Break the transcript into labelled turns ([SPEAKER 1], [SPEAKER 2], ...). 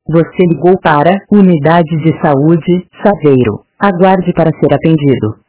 [SPEAKER 1] Você ligou para Unidade de Saúde, Saveiro. Aguarde para ser atendido.